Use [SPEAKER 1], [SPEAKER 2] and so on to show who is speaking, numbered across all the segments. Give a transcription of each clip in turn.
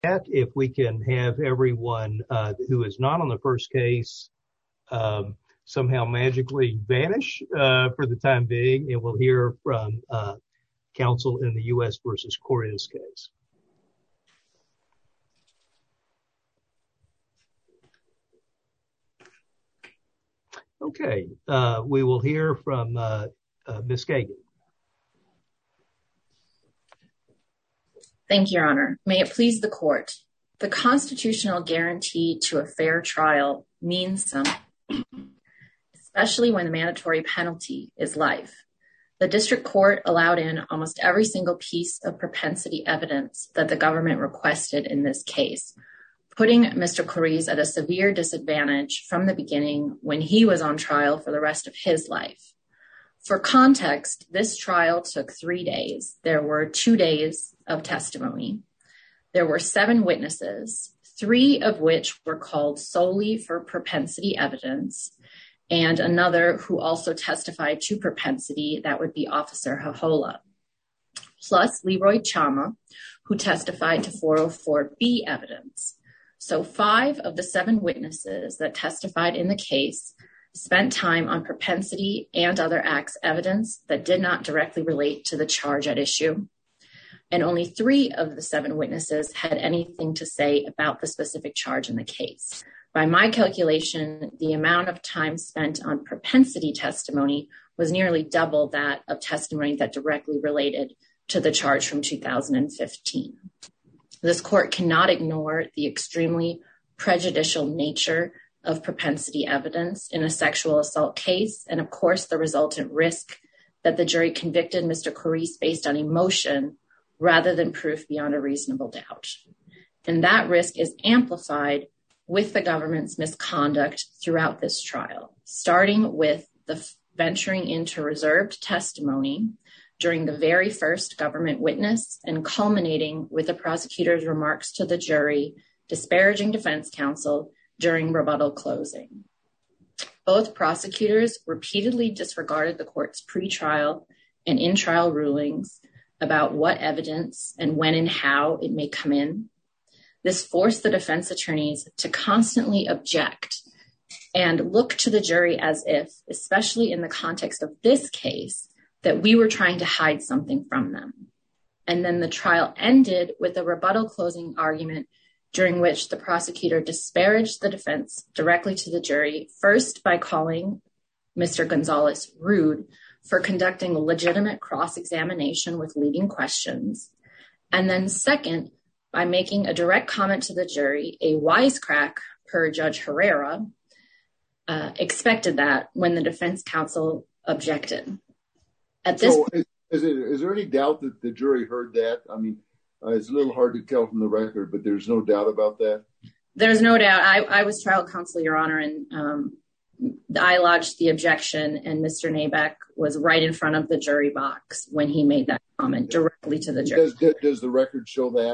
[SPEAKER 1] If we can have everyone who is not on the first case somehow magically vanish for the time being, and we'll hear from counsel in the U.S. versus Corrales case. Okay, we will hear from Ms. Kagan.
[SPEAKER 2] Thank you, Your Honor. May it please the court. The constitutional guarantee to a fair trial means something, especially when the mandatory penalty is life. The district court allowed in almost every single piece of propensity evidence that the government requested in this case, putting Mr. Corrales at a severe disadvantage from the beginning when he was on trial for the rest of his life. For context, this trial took 3 days. There were 2 days of testimony. There were 7 witnesses, 3 of which were called solely for propensity evidence, and another who also testified to propensity, that would be Officer Hahola, plus Leroy Chama, who testified to 404B evidence. So 5 of the 7 witnesses that testified in the case spent time on propensity and other acts evidence that did not directly relate to the charge at issue. And only 3 of the 7 witnesses had anything to say about the specific charge in the case. By my calculation, the amount of time spent on propensity testimony was nearly double that of testimony that directly related to the charge from 2015. This court cannot ignore the extremely prejudicial nature of propensity evidence in a sexual assault case, and of course the resultant risk that the jury convicted Mr. Corrales based on emotion rather than proof beyond a reasonable doubt. And that risk is amplified with the government's misconduct throughout this trial, starting with the venturing into reserved testimony during the very first government witness and culminating with the prosecutor's remarks to the jury disparaging defense counsel during rebuttal closing. Both prosecutors repeatedly disregarded the court's pretrial and in-trial rulings about what evidence and when and how it may come in. This forced the defense attorneys to constantly object and look to the jury as if, especially in the context of this case, that we were trying to hide something from them. And then the trial ended with a rebuttal closing argument during which the prosecutor disparaged the defense directly to the jury, first by calling Mr. Gonzalez rude for conducting legitimate cross-examination with leading questions, and then second, by making a direct comment to the jury, a wisecrack per Judge Herrera, expected that when the defense counsel objected. At this point,
[SPEAKER 3] is there any doubt that the jury heard that? I mean, it's a little hard to tell from the record, but there's no doubt about that? There's
[SPEAKER 2] no doubt. I was trial counsel, Your Honor, and I lodged the objection, and Mr. Nabeck was right in front of the jury box when he made that comment directly to the jury.
[SPEAKER 3] Does the record show that?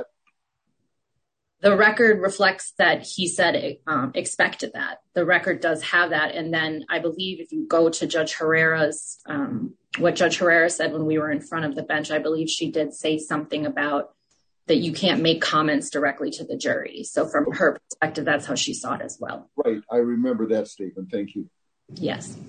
[SPEAKER 2] The record reflects that he said expected that. The record does have that. And then I believe if you go to Judge Herrera's, what Judge Herrera said when we were in front of the bench, I believe she did say something about that you can't make comments directly to the jury. So from her perspective, that's how she saw it as well.
[SPEAKER 3] Right. I remember that statement. Thank you.
[SPEAKER 2] Yes.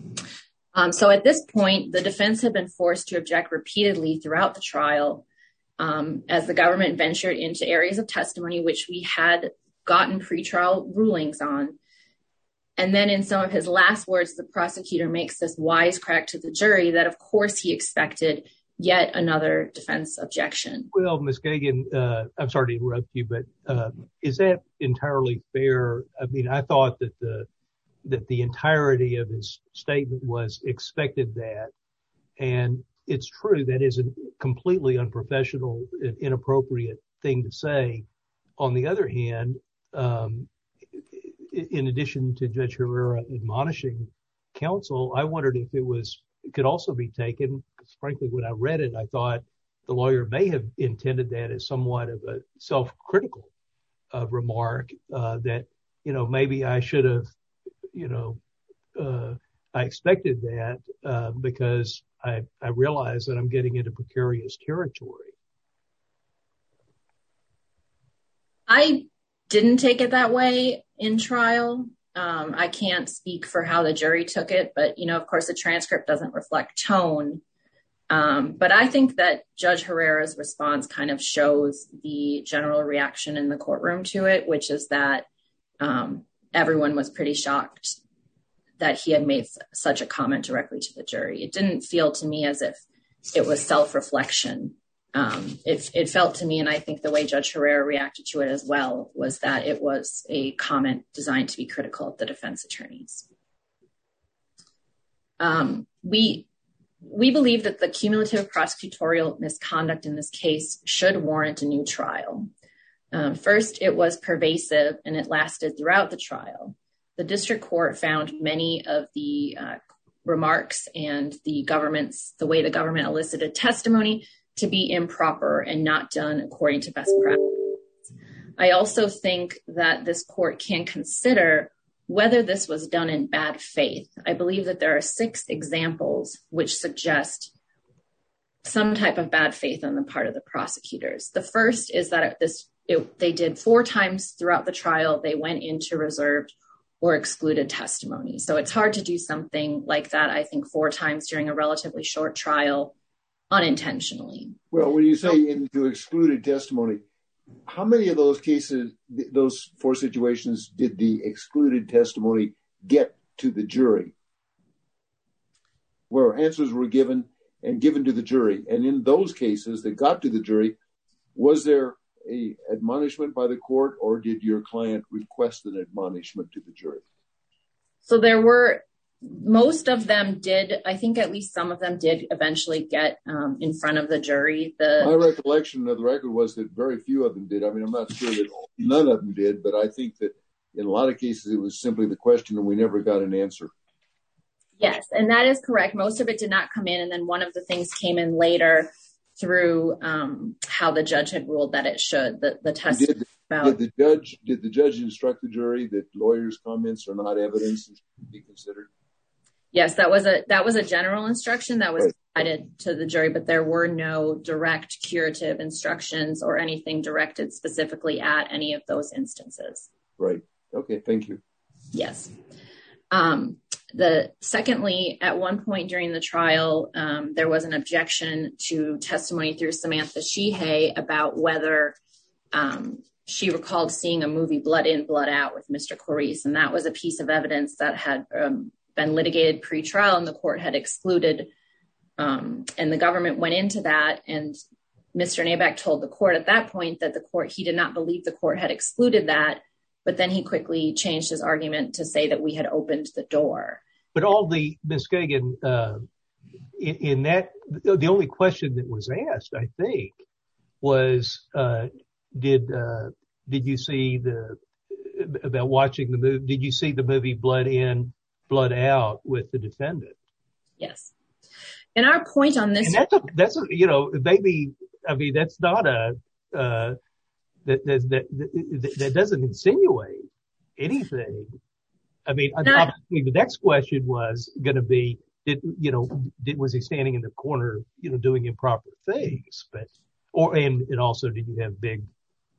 [SPEAKER 2] So at this point, the defense had been forced to object repeatedly throughout the trial as the government ventured into areas of testimony which we had gotten pretrial rulings on. And then in some of his last words, the prosecutor makes this wisecrack to the jury that, of course, he expected yet another defense objection.
[SPEAKER 1] Well, Ms. Kagan, I'm sorry to interrupt you, but is that entirely fair? I mean, I thought that the entirety of his statement was expected that, and it's true that is a completely unprofessional and inappropriate thing to say. On the other hand, in addition to Judge Herrera admonishing counsel, I wondered if it could also be taken, because frankly, when I read it, I thought the lawyer may have intended that as somewhat of a self-critical remark that, maybe I should have, I expected that because I realize that I'm getting into precarious territory.
[SPEAKER 2] I didn't take it that way in trial. I can't speak for how the jury took it, but, of course, the transcript doesn't reflect tone. But I think that Judge Herrera's response kind of shows the general reaction in the courtroom to it, which is that everyone was pretty shocked that he had made such a comment directly to the jury. It didn't feel to me as if it was self-reflection. It felt to me, and I think the way Judge Herrera reacted to it as well, was that it was a comment designed to be critical of the defense attorneys. We believe that the cumulative prosecutorial misconduct in this case should warrant a new trial. First, it was pervasive and it lasted throughout the trial. The district court found many of the remarks and the way the government elicited testimony to be improper and not done according to best practice. I also think that this court can consider whether this was done in bad faith. I believe that there are 6 examples which suggest some type of bad faith on the part of the prosecutors. The first is that they did 4 times throughout the trial, they went into reserved or excluded testimony. So it's hard to do something like that, I think, 4 times during a relatively short trial unintentionally.
[SPEAKER 3] Well, when you say into excluded testimony, how many of those cases, those 4 situations, did the excluded testimony get to the jury? Where answers were given to the jury. And in those cases that got to the jury, was there a admonishment by the court, or did your client request an admonishment to the jury?
[SPEAKER 2] So most of them did. I think at least some of them did eventually get in front of the jury.
[SPEAKER 3] My recollection of the record was that very few of them did. I mean, I'm not sure that none of them did, but I think that in a lot of cases it was simply the question and we never got an answer.
[SPEAKER 2] Yes, and that is correct. Most of it did not come in, and then one of the things came in later through how the judge had ruled that it should. The test
[SPEAKER 3] did the judge instruct the jury that lawyers' comments are not evidence and should be considered?
[SPEAKER 2] Yes, that was a general instruction that was provided to the jury, but there were no direct curative instructions or anything directed specifically at any of those instances.
[SPEAKER 3] Right. Okay. Thank you.
[SPEAKER 2] Yes. Secondly, at one point during the trial, there was an objection to testimony through Samantha Sheehay about whether she recalled seeing a movie Blood In, Blood Out with Mr. Corrice, and that was a piece of evidence that had been litigated pre-trial and the court had excluded, and the government went into that, and Mr. Nabak told the court at that point that he did not believe the court had excluded that, but then he quickly changed his argument to say that we had opened the door.
[SPEAKER 1] But Ms. Kagan, in that, the only question that was asked, I think, was, did you see about watching the movie, did you see the movie Blood In, Blood Out with the defendant?
[SPEAKER 2] Yes. And our point on this,
[SPEAKER 1] and that's maybe, I mean, that's not that doesn't insinuate anything. I mean, obviously the next question was going to be, was he standing in the corner, doing improper things? And also, did you have big,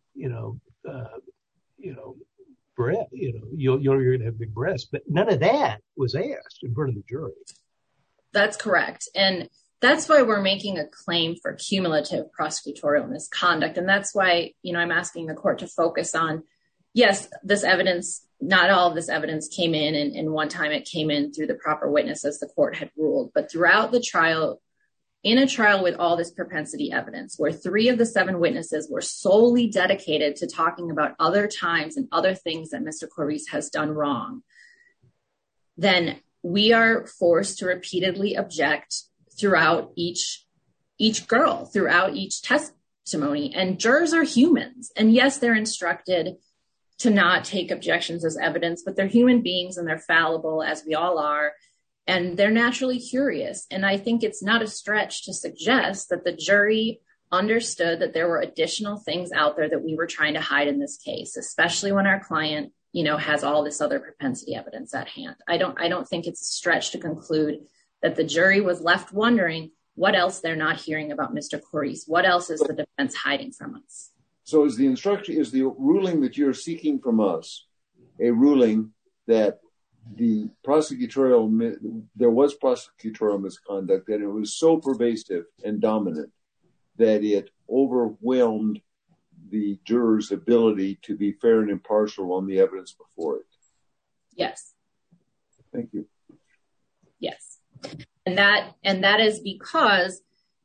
[SPEAKER 1] breath? You're going to have big breasts, but none of that was asked in front of the jury.
[SPEAKER 2] That's correct, and that's why we're making a claim for cumulative prosecutorial misconduct, and that's why I'm asking the court to focus on, yes, this evidence. Not all of this evidence came in, and one time it came in through the proper witnesses the court had ruled, but throughout the trial, in a trial with all this propensity evidence, where 3 of the 7 witnesses were solely dedicated to talking about other times and other things that Mr. Corrice has done wrong, then we are forced to repeatedly object throughout each girl, throughout each testimony. And jurors are humans. And yes, they're instructed to not take objections as evidence, but they're human beings and they're fallible, as we all are. And they're naturally curious. And I think it's not a stretch to suggest that the jury understood that there were additional things out there that we were trying to hide in this case, especially when our client, has all this other propensity evidence at hand. I don't think it's a stretch to conclude that the jury was left wondering what else they're not hearing about Mr. Corrice. What else is the defense hiding from us?
[SPEAKER 3] So is the ruling that you're seeking from us a ruling that there was prosecutorial misconduct, and it was so pervasive and dominant that it overwhelmed the jurors' ability to be fair and impartial on the evidence before it?
[SPEAKER 2] Yes.
[SPEAKER 3] Thank you.
[SPEAKER 2] Yes. And that is because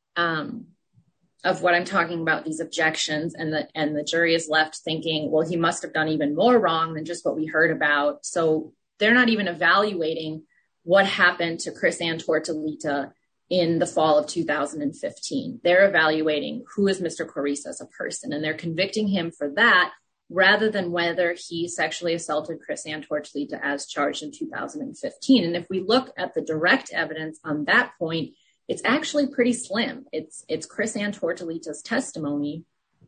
[SPEAKER 2] of what I'm talking about, these objections, and the jury is left thinking, well, he must have done even more wrong than just what we heard about. So they're not even evaluating what happened to Chris-Ann Tortolita in the fall of 2015. They're evaluating who is Mr. Corice as a person, and they're convicting him for that rather than whether he sexually assaulted Chris-Ann Tortolita as charged in 2015. And if we look at the direct evidence on that point, it's actually pretty slim. It's Chris-Ann Tortolita's testimony,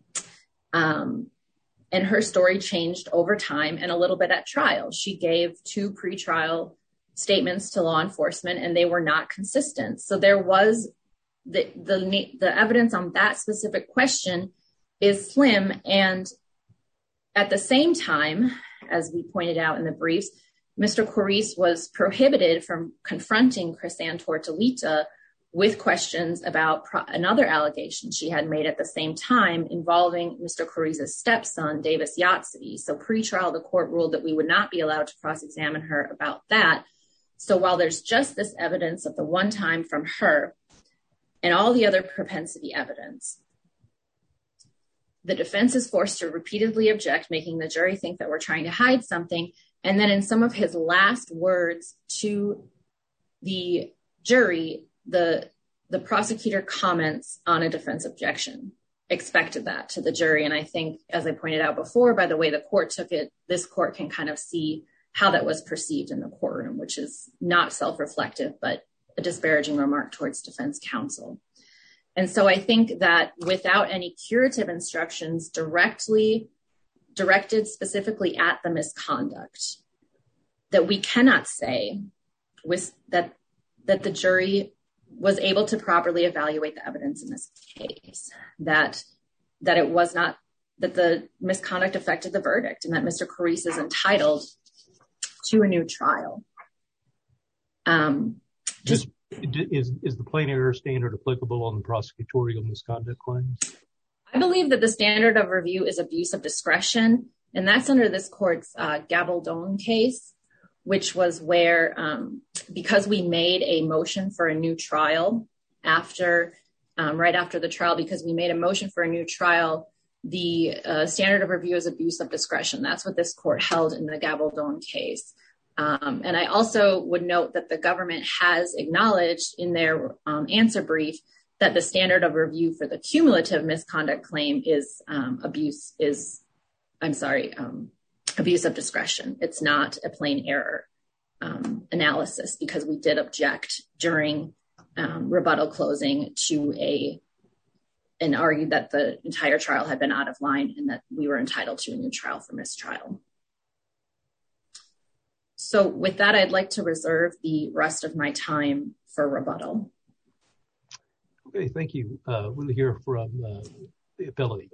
[SPEAKER 2] and her story changed over time and a little bit at trial. She gave 2 pretrial statements to law enforcement, and they were not consistent. So there was the evidence on that specific question is slim. And at the same time, as we pointed out in the briefs, Mr. Corice was prohibited from confronting Chris-Ann Tortolita with questions about another allegation she had made at the same time involving Mr. Corice's stepson, Davis Yatsky. So pre-trial, the court ruled that we would not be allowed to cross-examine her about that. So while there's just this evidence of the one time from her and all the other propensity evidence, the defense is forced to repeatedly object, making the jury think that we're trying to hide something. And then in some of his last words to the jury, the prosecutor comments on a defense objection, expected that to the jury. And I think, as I pointed out before, by the way the court took it, this court can kind of see how that was perceived in the courtroom, which is not self-reflective, but a disparaging remark towards defense counsel. And so I think that without any curative instructions directed specifically at the misconduct, that we cannot say that the jury was able to properly evaluate the evidence in this case, that it was not, that the misconduct affected the verdict, and that Mr. Corice is entitled to a new trial.
[SPEAKER 1] Is the plain error standard applicable on the prosecutorial misconduct claims?
[SPEAKER 2] I believe that the standard of review is abuse of discretion, and that's under this court's Gabaldon case, which was where, because we made a motion for a new trial right after the trial, because we made a motion for a new trial, the standard of review is abuse of discretion. That's what this court held in the Gabaldon case. And I also would note that the government has acknowledged in their answer brief that the standard of review for the cumulative misconduct claim is abuse of discretion. It's not a plain error analysis, because we did object during rebuttal closing to and argued that the entire trial had been out of line and that we were entitled to a new trial for mistrial. So with that, I'd like to reserve the rest of my time for rebuttal.
[SPEAKER 1] Okay, thank you. We'll hear from the appellate.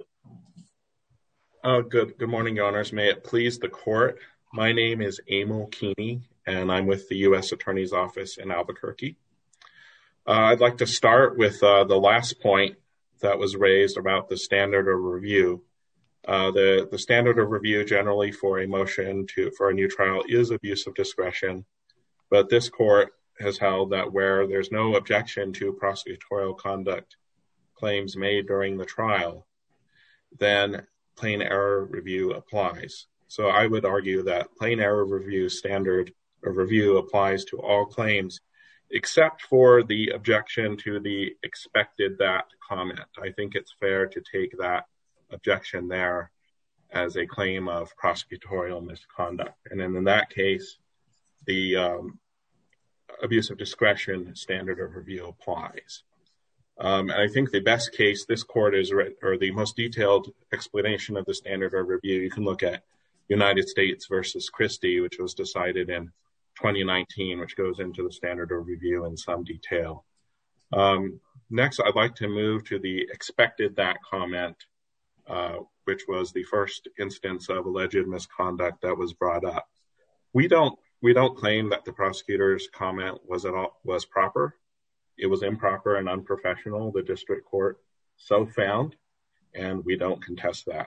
[SPEAKER 4] Good morning, Your Honors. May it please the court. My name is Emil Keeney, and I'm with the U.S. Attorney's Office in Albuquerque. I'd like to start with the last point that was raised about the standard of review. The standard of review generally for a motion for a new trial is abuse of discretion, but this court has held that where there's no objection to prosecutorial conduct claims made during the trial, then plain error review applies. So I would argue that plain error review standard of review applies to all claims except for the objection to the expected that comment. I think it's fair to take that objection there as a claim of prosecutorial misconduct. And then in that case, the abuse of discretion standard of review applies. And I think the best case this court or the most detailed explanation of the standard of review, you can look at United States versus Christie, which was decided in 2019, which goes into the standard of review in some detail. Next, I'd like to move to the expected that comment which was the first instance of alleged misconduct that was brought up. We don't claim that the prosecutor's comment was proper. It was improper and unprofessional. The district court so found, and we don't contest that.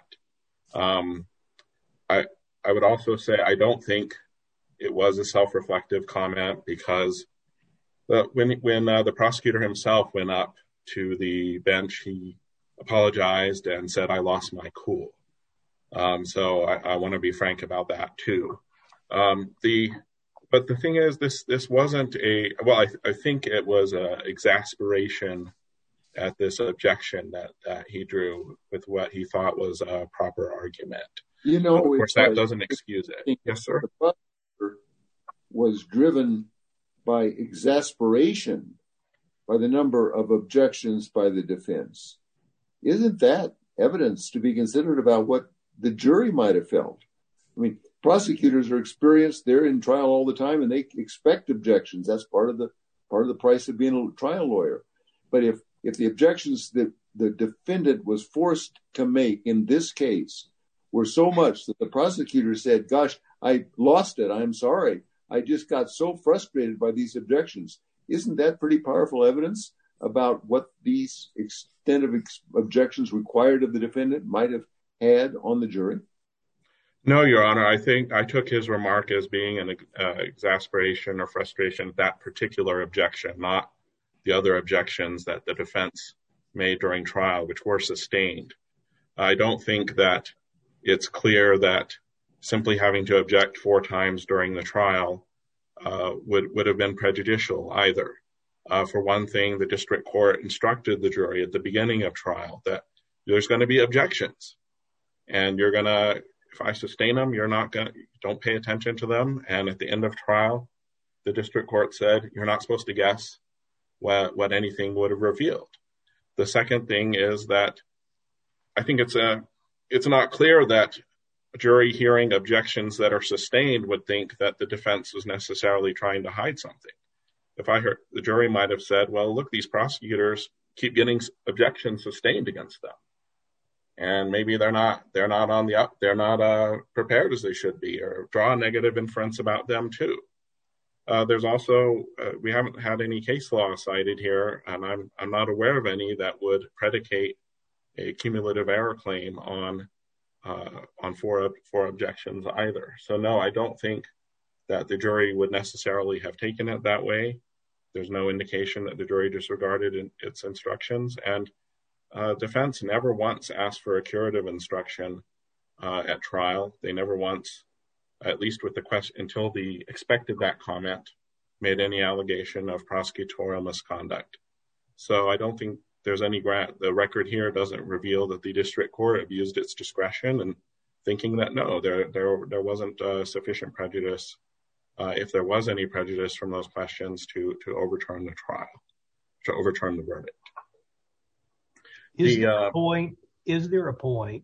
[SPEAKER 4] I would also say I don't think it was a self-reflective comment, because when the prosecutor himself went up to the bench, he apologized and said, "I lost my cool." So I want to be frank about that too. But the thing is, this wasn't I think it was an exasperation at this objection that he drew with what he thought was a proper argument.
[SPEAKER 3] You know,
[SPEAKER 4] of course, that doesn't excuse it. Yes, sir.
[SPEAKER 3] The prosecutor was driven by exasperation by the number of objections by the defense. Isn't that evidence to be considered about what the jury might have felt? I mean, prosecutors are experienced; they're in trial all the time, and they expect objections. That's part of the price of being a trial lawyer. But if the objections that the defendant was forced to make in this case were so much that the prosecutor said, "Gosh, I lost it. I'm sorry. I just got so frustrated by these objections." Isn't that pretty powerful evidence about what these extent of objections required of the defendant might have had on the jury?
[SPEAKER 4] No, Your Honor. I think I took his remark as being an exasperation or frustration at that particular objection, not the other objections that the defense made during trial, which were sustained. I don't think that it's clear that simply having to object 4 times during the trial would have been prejudicial either. For one thing, the district court instructed the jury at the beginning of trial that there's going to be objections, and if I sustain them, don't pay attention to them. And at the end of trial, the district court said, you're not supposed to guess what anything would have revealed. The second thing is that I think it's not clear that a jury hearing objections that are sustained would think that the defense was necessarily trying to hide something. If I heard, the jury might have said, well, look, these prosecutors keep getting objections sustained against them. And maybe they're not on the up, they're not prepared as they should be, or draw a negative inference about them too. There's also, we haven't had any case law cited here, and I'm not aware of any that would predicate a cumulative error claim on 4 objections either. So no, I don't think that the jury would necessarily have taken it that way. There's no indication that the jury disregarded its instructions, and defense never once asked for a curative instruction at trial. They never once, at least with the question, until they expected that comment, made any allegation of prosecutorial misconduct. So I don't think there's any the record here doesn't reveal that the district court abused its discretion and thinking that no, there wasn't sufficient prejudice, if there was any prejudice from those questions, to overturn the trial, to overturn the verdict.
[SPEAKER 1] Is there a point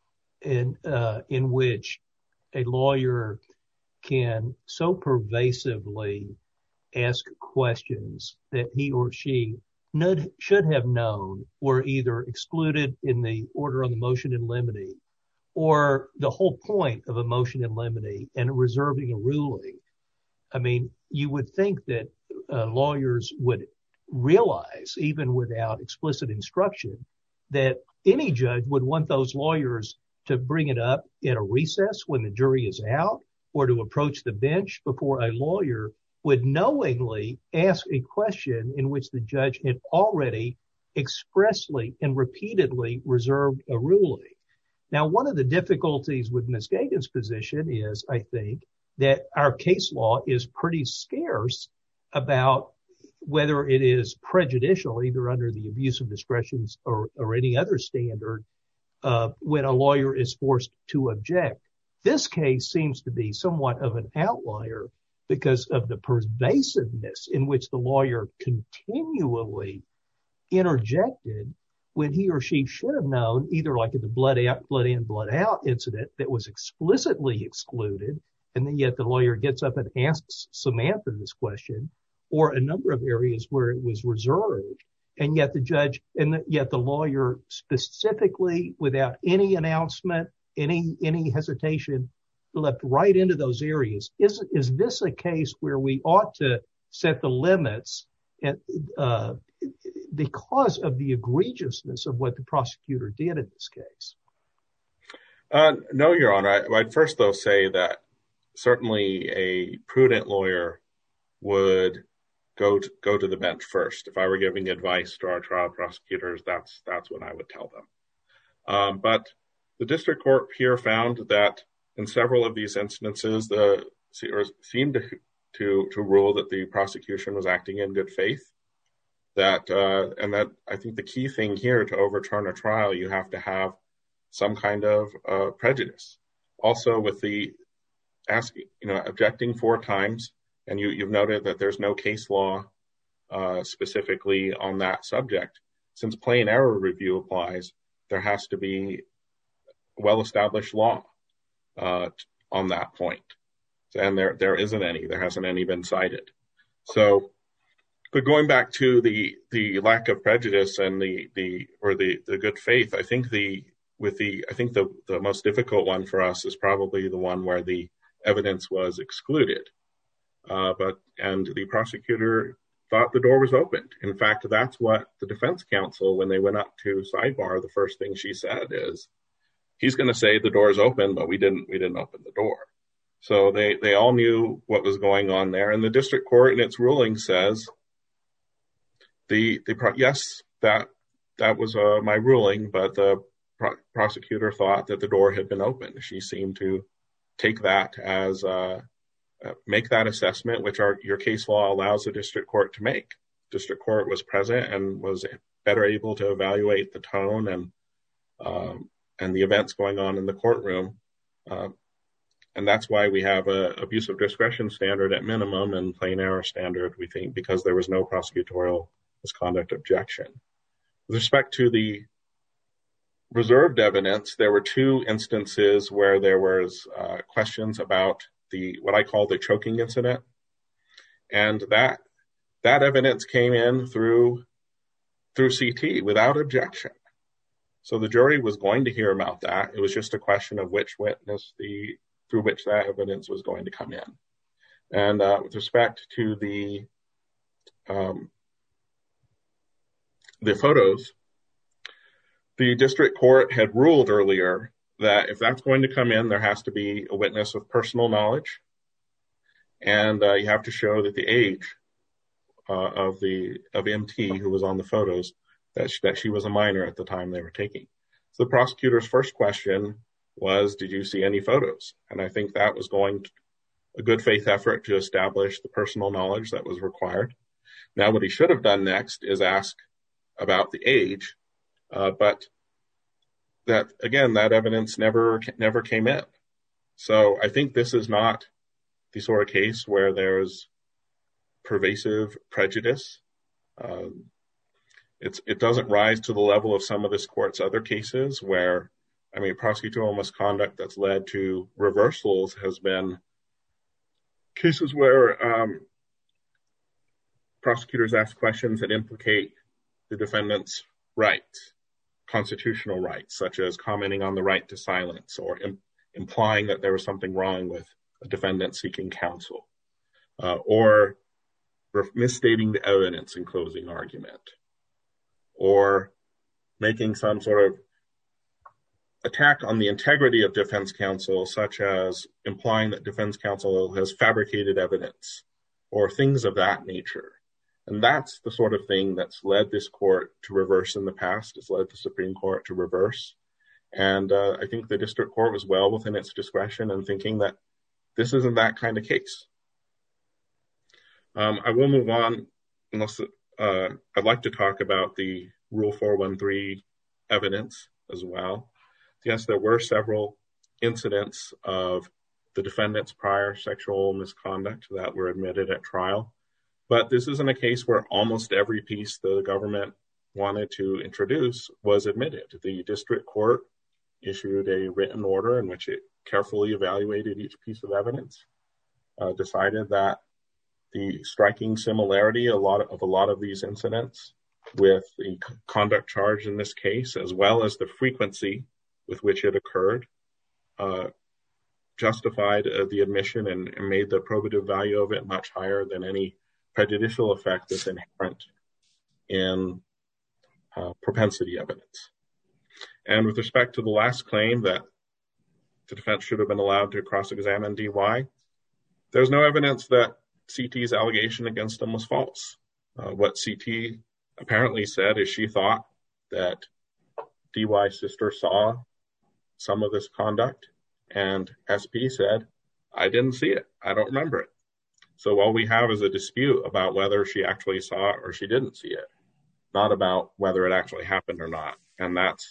[SPEAKER 1] in which a lawyer can so pervasively ask questions that he or she should have known were either excluded in the order on the motion in limine, or the whole point of a motion in limine and reserving a ruling? I mean, you would think that lawyers would realize, even without explicit instruction, that any judge would want those lawyers to bring it up at a recess when the jury is out, or to approach the bench before a lawyer would knowingly ask a question in which the judge had already expressly and repeatedly reserved a ruling. Now, one of the difficulties with Ms. Gagan's position is, I think, that our case law is pretty scarce about whether it is prejudicial, either under the abuse of discretion or any other standard, when a lawyer is forced to object. This case seems to be somewhat of an outlier because of the pervasiveness in which the lawyer continually interjected when he or she should have known, either like in the blood in, blood out incident that was explicitly excluded, and then yet the lawyer gets up and asks Samantha this question, or a number of areas where it was reserved. and yet the judge and yet the lawyer specifically, without any announcement, any hesitation, left right into those areas. Is this a case where we ought to set the limits because of the egregiousness of what the prosecutor did in this case?
[SPEAKER 4] No, Your Honor. I'd first, though, say that certainly a prudent lawyer would go to the bench first. If I were giving advice to our trial prosecutors, that's what I would tell them. But the district court here found that in several of these instances, seemed to rule that the prosecution was acting in good faith. And that I think the key thing here to overturn a trial, you have to have some kind of prejudice. Also, with the objecting 4 times, and you've noted that there's no case law specifically on that subject. Since plain error review applies, there has to be well-established law on that point. And there isn't any. There hasn't any been cited. So, but going back to the lack of prejudice and the good faith, I think the most difficult one for us is probably the one where the evidence was excluded. And the prosecutor thought the door was opened. In fact, that's what the defense counsel, when they went up to sidebar, the first thing she said is, he's going to say the door is open, but we didn't open the door. So they all knew what was going on there. And the district court in its ruling says, yes, that was my ruling, but the prosecutor thought that the door had been opened. She seemed to take that as make that assessment, which your case law allows the district court to make. District court was present and was better able to evaluate the tone and the events going on in the courtroom. And that's why we have a abuse of discretion standard at minimum and plain error standard, we think, because there was no prosecutorial misconduct objection. With respect to the reserved evidence, there were 2 instances where there was questions about what I call the choking incident. And that evidence came in through CT without objection. So the jury was going to hear about that. It was just a question of which witness through which that evidence was going to come in. And with respect to the photos, the district court had ruled earlier that if that's going to come in, there has to be a witness with personal knowledge. And you have to show that the age of MT, who was on the photos, that she was a minor at the time they were taking. So the prosecutor's first question was, did you see any photos? And I think that was a good faith effort to establish the personal knowledge that was required. Now, what he should have done next is ask about the age, but that evidence never came in. So I think this is not the sort of case where there's pervasive prejudice. It doesn't rise to the level of some of this court's other cases where, prosecutorial misconduct that's led to reversals has been cases where prosecutors ask questions that implicate the defendant's rights, constitutional rights, such as commenting on the right to silence or implying that there was something wrong with a defendant seeking counsel, or misstating the evidence in closing argument, or making some sort of attack on the integrity of defense counsel, such as implying that defense counsel has fabricated evidence or things of that nature. And that's the sort of thing that's led this court to reverse in the past. It's led the Supreme Court to reverse. And I think the district court was well within its discretion in thinking that this isn't that kind of case. I will move on unless I'd like to talk about the Rule 413 evidence as well. Yes, there were several incidents of the defendant's prior sexual misconduct that were admitted at trial. But this isn't a case where almost every piece the government wanted to introduce was admitted. The district court issued a written order in which it carefully evaluated each piece of evidence, decided that the striking similarity of a lot of these incidents with the conduct charge in this case, as well as the frequency with which it occurred, justified the admission and made the probative value of it much higher than any prejudicial effect that's inherent in propensity evidence. And with respect to the last claim that the defense should have been allowed to cross-examine DY, there's no evidence that CT's allegation against him was false. What CT apparently said is she thought that DY's sister saw some of this conduct, and SP said, I didn't see it. I don't remember it. So all we have is a dispute about whether she actually saw it or she didn't see it, not about whether it actually happened or not. And that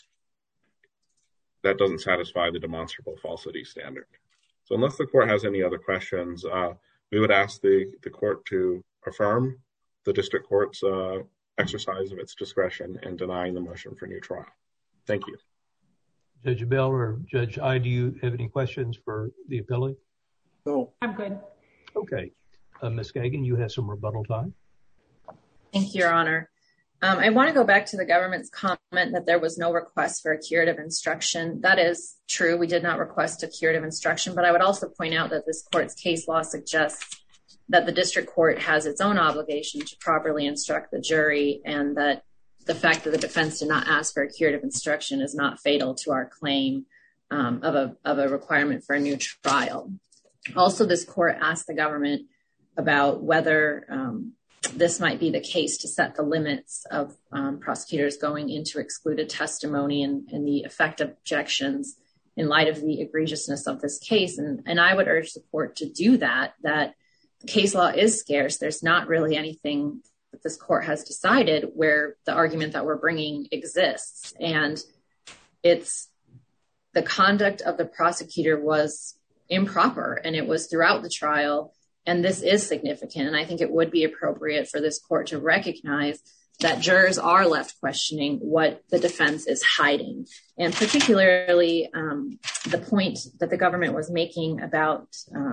[SPEAKER 4] doesn't satisfy the demonstrable falsity standard. So unless the court has any other questions, we would ask the court to affirm the district court's exercise of its discretion in denying the motion for new trial. Thank you.
[SPEAKER 1] Judge Abell or Judge I, do you have any questions for the appellee?
[SPEAKER 3] No.
[SPEAKER 5] I'm good.
[SPEAKER 1] Okay. Ms. Gagan, you have some rebuttal time.
[SPEAKER 2] Thank you, Your Honor. I want to go back to the government's comment that there was no request for a curative instruction. That is true. We did not request a curative instruction, but I would also point out that this court's case law suggests that the district court has its own obligation to properly instruct the jury, and that the fact that the defense did not ask for a curative instruction is not fatal to our claim of a requirement for a new trial. Also, this court asked the government about whether this might be the case to set the limits of prosecutors going into excluded testimony and the effect of objections in light of the egregiousness of this case. And I would urge the court to do that the case law is scarce. There's not really anything that this court has decided where the argument that we're bringing exists. And it's the conduct of the prosecutor was improper, and it was throughout the trial. And this is significant. And I think it would be appropriate for this court to recognize that jurors are left questioning what the defense is hiding. And particularly the point that the government was making about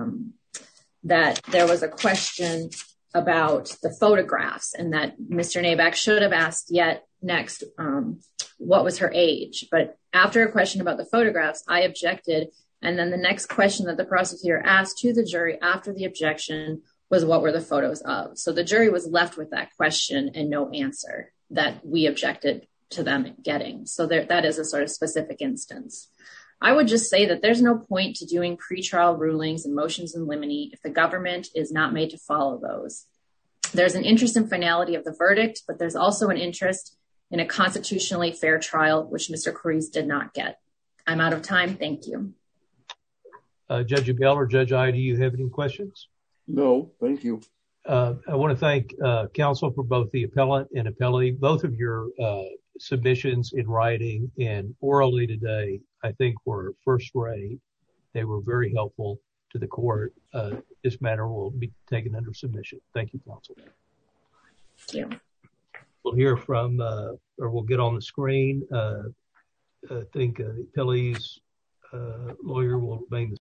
[SPEAKER 2] that there was a question about the photographs, and that Mr. Nabak should have asked next what was her age. But after a question about the photographs, I objected. And then the next question that the prosecutor asked to the jury after the objection was, what were the photos of? So the jury was left with that question and no answer that we objected to them getting. So that is a sort of specific instance. I would just say that there's no point to doing pretrial rulings and motions in limine if the government is not made to follow those. There's an interest in finality of the verdict, but there's also an interest in a constitutionally fair trial, which Mr. Coriz did not get. I'm out of time. Thank you.
[SPEAKER 1] Judge Abell or Judge I, do you have any questions?
[SPEAKER 3] No, thank you.
[SPEAKER 1] I want to thank counsel for both the appellant and appellee. Both of your submissions in writing and orally today, I think, were first rate. They were very helpful to the court. This matter will be taken under submission. Thank you, counsel.
[SPEAKER 2] Thank you.
[SPEAKER 1] We'll hear from, or we'll get on the screen. I think the appellee's lawyer will remain the